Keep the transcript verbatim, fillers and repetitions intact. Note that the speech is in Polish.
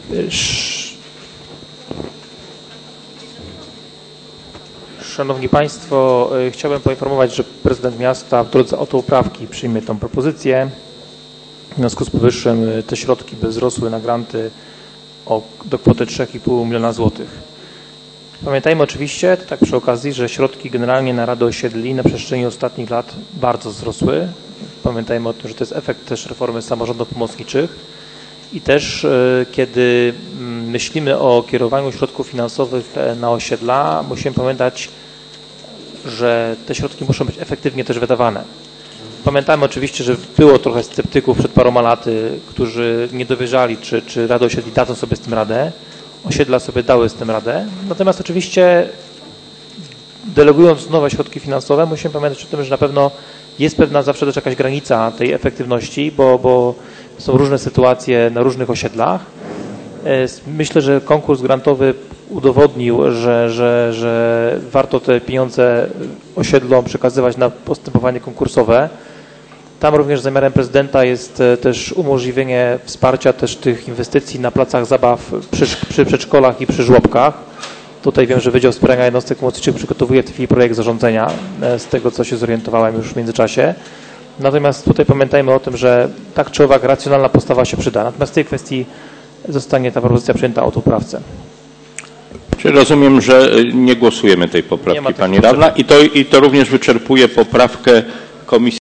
Szanowni Państwo, chciałbym poinformować, że prezydent miasta w drodze autopoprawki przyjmie tę propozycję. W związku z powyższym te środki by wzrosły na granty o, do kwoty trzy i pół miliona złotych. Pamiętajmy oczywiście, tak przy okazji, że środki generalnie na Radę Osiedli na przestrzeni ostatnich lat bardzo wzrosły. Pamiętajmy o tym, że to jest efekt też reformy samorządów pomocniczych i też y, kiedy myślimy o kierowaniu środków finansowych na osiedla, musimy pamiętać, że te środki muszą być efektywnie też wydawane. Pamiętamy oczywiście, że było trochę sceptyków przed paroma laty, którzy nie dowierzali, czy, czy Rada Osiedli dadzą sobie z tym radę. Osiedla sobie dały z tym radę. Natomiast oczywiście delegując nowe środki finansowe, musimy pamiętać o tym, że na pewno jest pewna zawsze też jakaś granica tej efektywności, bo, bo są różne sytuacje na różnych osiedlach. Myślę, że konkurs grantowy udowodnił, że, że, że warto te pieniądze osiedlom przekazywać na postępowanie konkursowe. Tam również zamiarem prezydenta jest też umożliwienie wsparcia też tych inwestycji na placach zabaw przy, przy przedszkolach i przy żłobkach. Tutaj wiem, że Wydział Wspierania Jednostek Pomocniczych przygotowuje w tej chwili projekt zarządzenia, z tego co się zorientowałem już w międzyczasie. Natomiast tutaj pamiętajmy o tym, że tak czy owak racjonalna postawa się przyda. Natomiast w tej kwestii zostanie ta propozycja przyjęta autopoprawce. Czy rozumiem, że nie głosujemy tej poprawki, Pani Radna, i to, i to również wyczerpuje poprawkę Komisji